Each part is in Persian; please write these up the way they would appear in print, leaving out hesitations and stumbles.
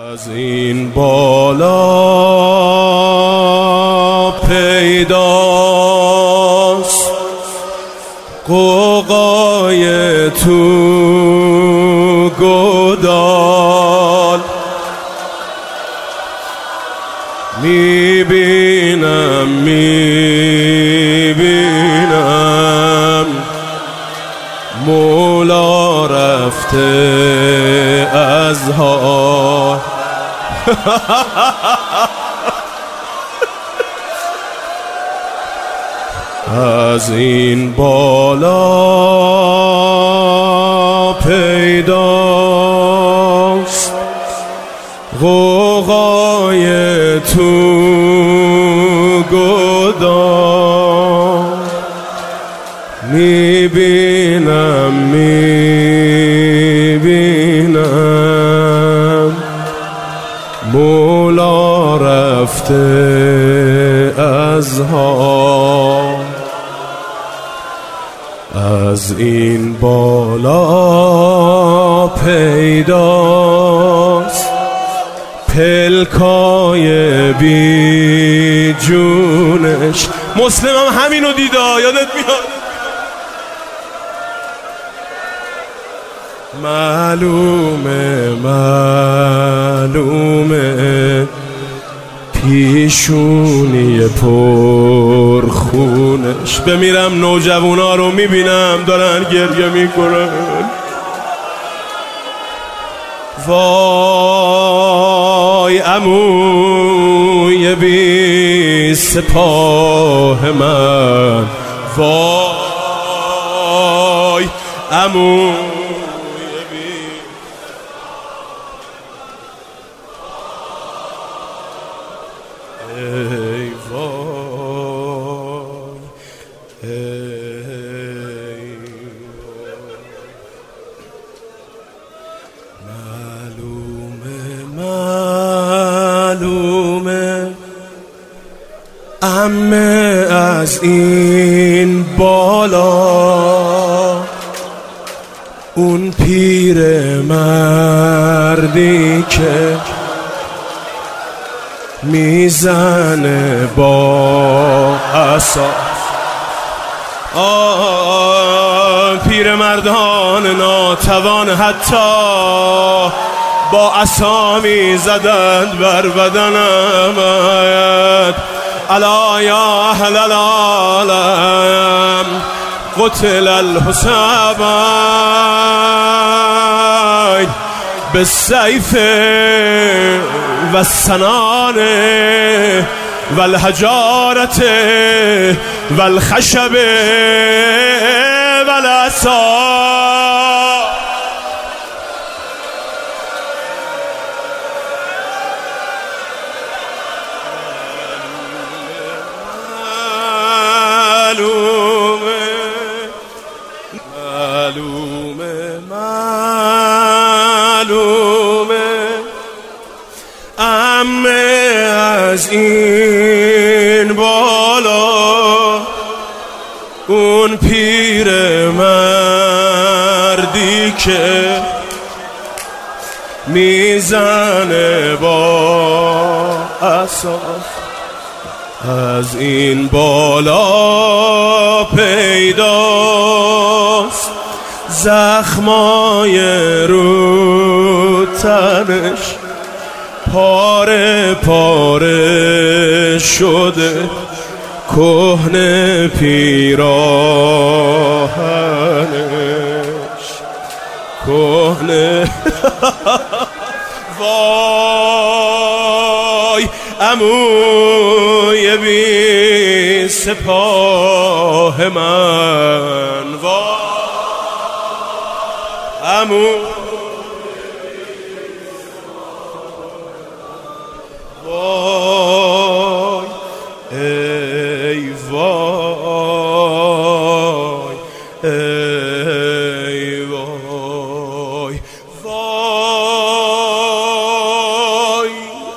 از این بالا پیداست قوقای تو گودال، میبینم مولا رفته از حال. از این بالا پیداست غوغای تو گودال، میبینم مولا رفته از حال. از این بالا پیداست پلکای بی جونش. مسلم هم همینو دیدا، یادت میاد؟ معلومه پیشونی پرخونش. بمیرم نوجوانا رو میبینم دارن گریه میکنن. وای عموی بی سپاه من، وای عموی ای وای ای معلومه عمه از این بالا اون پیر مردی که میزنه با عصا. پیر مردان ناتوان حتی با عصا میزدند بر بدنم. الا یا اهل العالم قتل الحسین بالسیف و السنان و الحجارت و الخشب و العصا. معلومه عمه از این بالا اون پیر مردی که میزنه با عصا. از این بالا پیداست زخمای رو تنش پاره پاره شده، کهنه پیراهنش کهنه. وای عموی بی سپاه من، وای عمو وای ای وای ای وای وای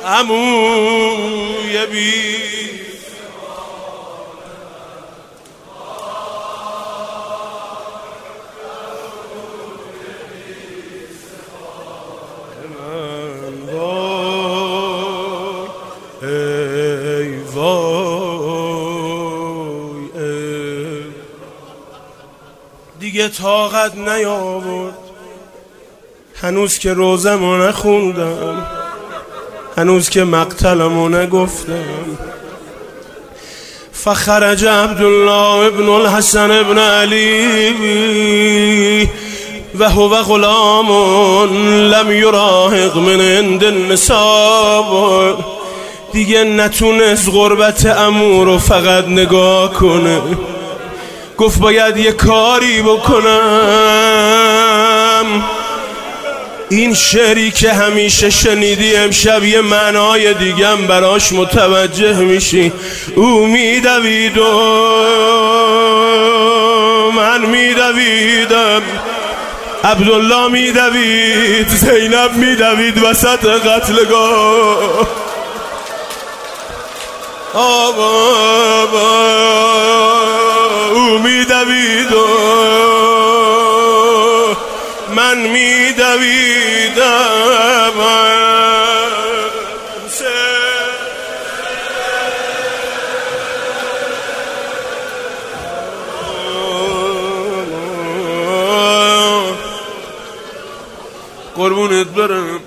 عموی بی من، وای دیگه طاقت نیاورد. هنوز که روزمو نخوندم، هنوز که مقتلمو نگفتم. فخرج عبدالله ابن الحسن ابن علی و هو غلام لم یراهق من عند النساء. دیگه نتونست غربت عمو رو فقط نگاه کنه، گفت باید یه کاری بکنم. این شعری که همیشه شنیدی امشب یه معنای دیگم براش متوجه میشی. او میدوید و من میدویدم، عبدالله میدوید، زینب میدوید وسط قتلگاه. او میدوید و من میدویدم. قربونت برم.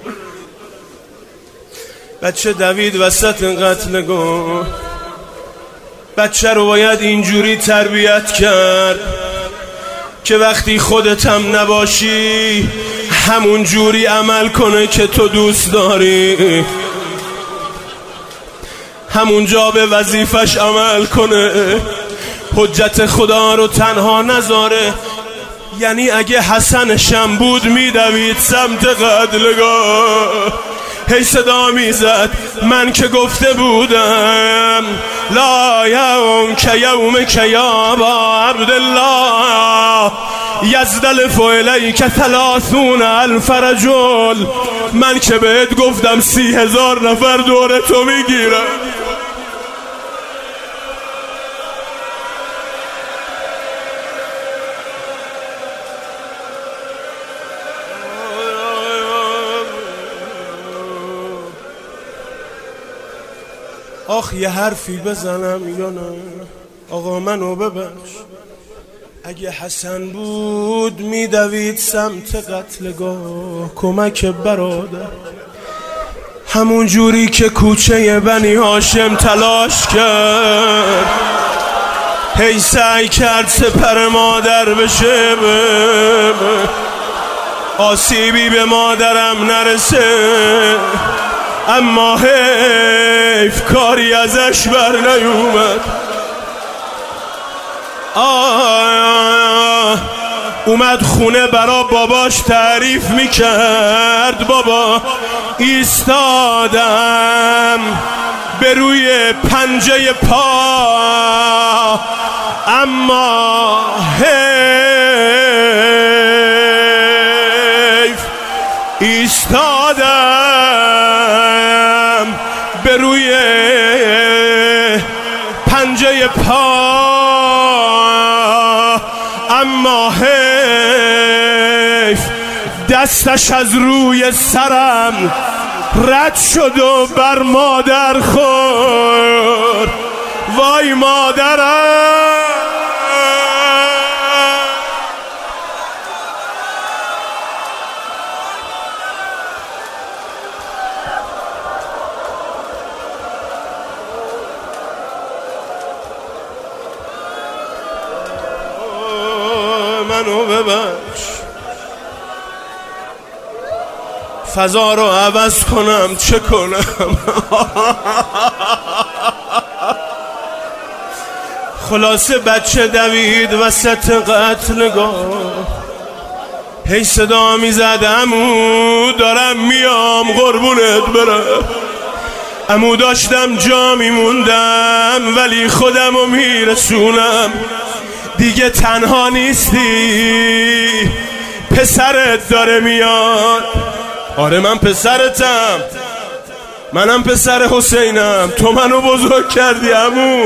بچه دوید وسط قتلگاه. بچه رو باید اینجوری تربیت کرد که وقتی خودت هم نباشی همون جوری عمل کنه که تو دوست داری، همونجا به وظیفش عمل کنه، حجت خدا رو تنها نذاره. یعنی اگه حسنشم بود میدوید سمت قتلگاه، هی صدا میزد من که گفته بودم لا یوم که یوم که یا با عبدالله یزدلف الیک 30,000 رجل. من که بهت گفتم 30,000 نفر دور تو میگیرن. آخ یه حرفی بزنم یا نه؟ آقا منو ببخش. اگه حسن بود میدوید سمت قتلگاه کمک برادر، همون جوری که کوچه بنی هاشم تلاش کرد، هی سعی کرد سپر مادر بشه، آسیبی به مادرم نرسه، اما حیف کاری ازش بر نیومد. اومد خونه برا باباش تعریف میکرد. بابا ایستادم به روی پنجه پا، اما حیف ایستادم به روی پنجه پا، اما حیف دستش از روی سرم رد شد و بر مادر خورد. وای مادرم. منو ببخش، فضا رو عوض کنم چه کنم؟ خلاصه بچه دوید وسط قتلگاه، هی صدا میزد عمو دارم میام قربونت برم. عمو داشتم جا میموندم ولی خودمو میرسونم. دیگه تنها نیستی، پسرت داره میاد. آره من پسرتم، منم پسر حسینم. تو منو بزرگ کردی عمو.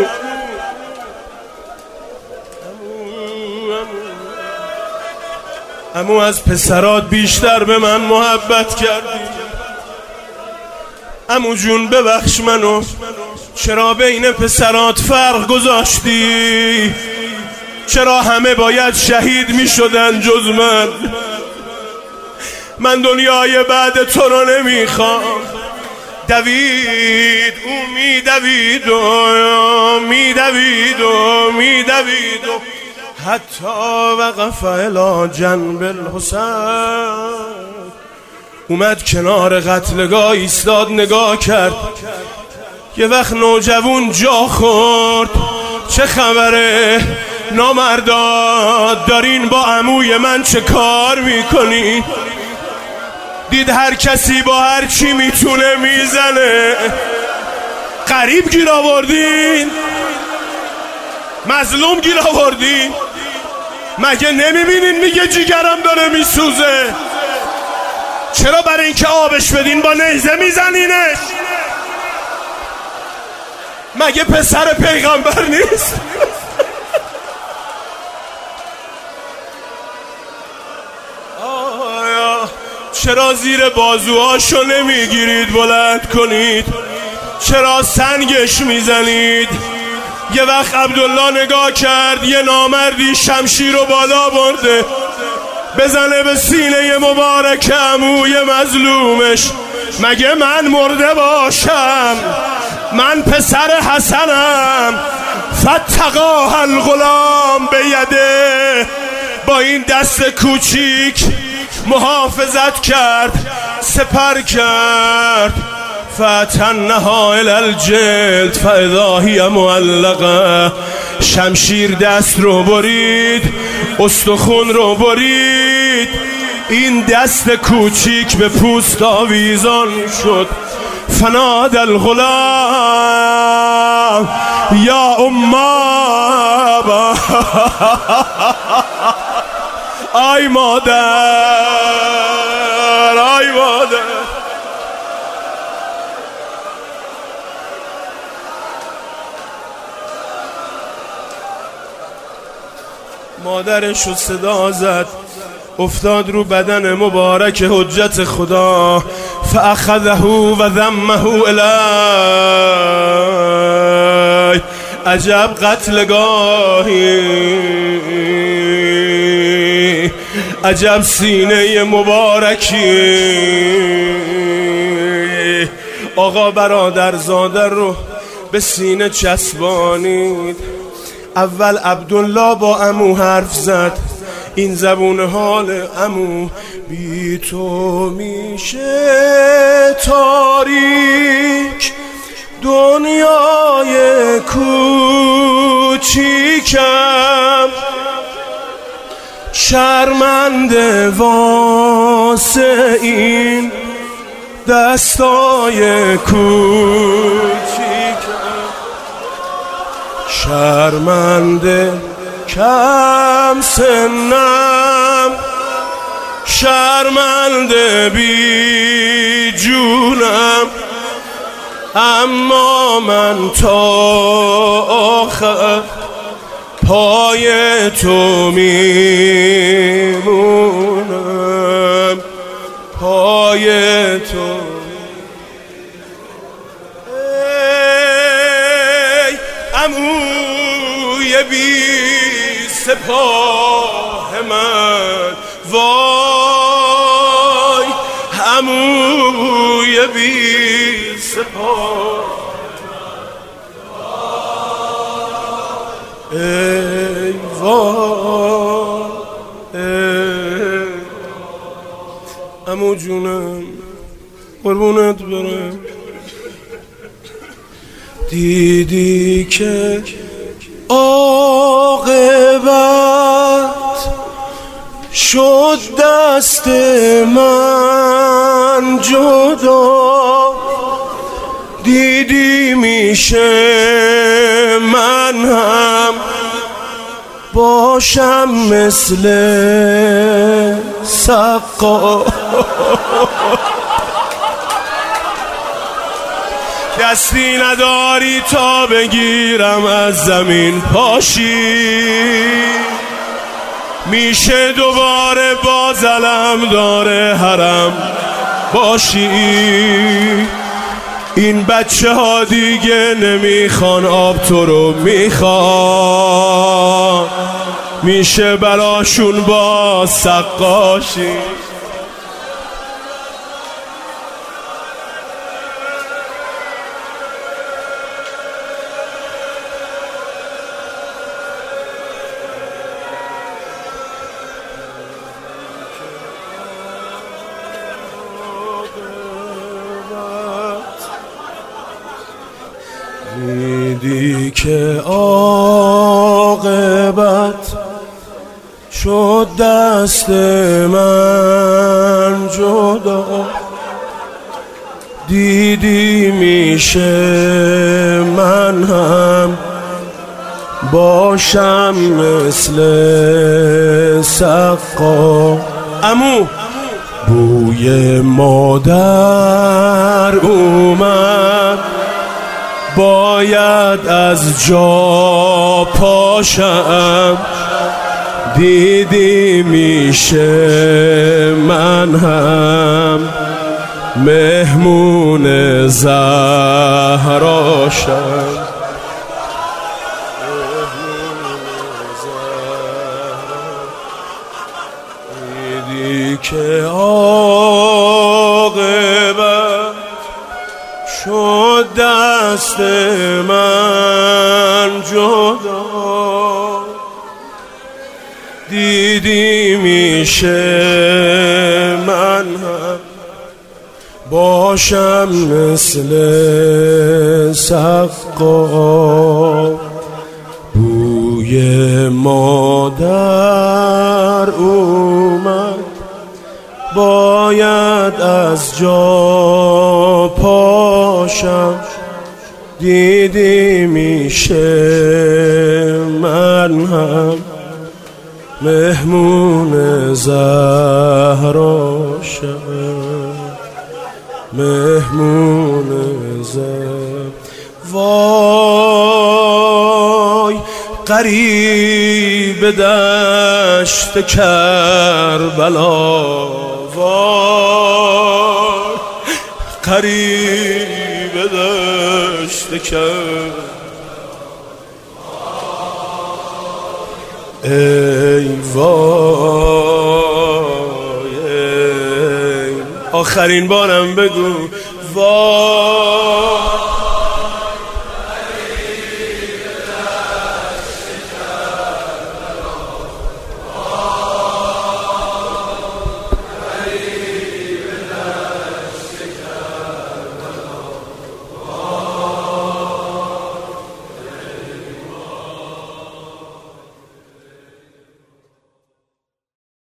عمو از پسرات بیشتر به من محبت کردی. عمو جون ببخش منو، چرا بین پسرات فرق گذاشتی؟ چرا همه باید شهید می شدن جز من دنیای بعد تو رو نمیخوام. دوید او میدوید و میدوید و میدوید و حتی وقف الی جنب الحسین. اومد کنار قتلگاه ایستاد نگاه کرد. یه وقت نوجوان جا خورد. چه خبره نامرداد، دارین با عموی من چه کار میکنین؟ دید هر کسی با هر چی میتونه میزنه. غریب گیر آوردین، مظلوم گیر آوردین. مگه نمیبینین میگه جیگرم داره میسوزه؟ چرا برای اینکه آبش بدین با نیزه میزنینش؟ مگه پسر پیغمبر نیست؟ چرا زیر بازوهاشو نمیگیرید بلند کنید؟ چرا سنگش میزنید؟ یه وقت عبدالله نگاه کرد، یه نامردی شمشیر رو بالا برده بزنه به سینه مبارک عموی مظلومش. مگه من مرده باشم؟ من پسر حسنم. فتقاه الغلام به یده، با این دست کوچیک محافظت کرد، سپر کرد. فتنها الی الجلد فاذا هی معلقه. شمشیر دست رو برید، استخون رو برید، این دست کوچیک به پوست آویزان شد. فنادى الغلام یا اما آی مادر، آی مادر. مادرش رو صدا زد، افتاد رو بدن مبارک حجت خدا. فاخذه و ذمه الی. عجب قتلگاهی، عجب سینه مبارکی. آقا برادرزاده رو به سینه چسبانید. اول عبدالله با عمو حرف زد. این زبون حال عمو: بی تو میشه تاریک دنیای کوچیکم، شرمنده واسه این دستای کوچیکم، شرمنده کم سنم، شرمنده بی جونم، اما من تا آخر پای تو میمونم، پای تو. ای عموی بی سپاه من، وای عموی بی سپاه. ای وای عمو جونم قربونت برم. دیدی که عاقبت شد دست من جدا، دیدی میشه من هم باشم مثل سقا. دستی نداری تا بگیرم از زمین پاشی، میشه دوباره باز علم داره حرم باشی. این بچه ها دیگه نمیخوان آب، تو رو میخوان. میشه براشون با سقاشی. دیدی که عاقبت شد دست من جدا، دیدی میشه من هم باشم مثل سقا. عمو بوی مادر اومد، باید از جا پاشم، دیدی میشه من هم مهمون زهراشم. دیدی که عاقبت شد دست من جدا، دیدی میشه من هم باشم مثل سقا. بوی مادر اومد، باید از جا پاشم، دیدی میشه من هم مهمون زهراشم، مهمون زهر. وای غریب دشت کربلا، وای غریب دشت کربلا، ای وای ای. آخرین بارم بگو وای.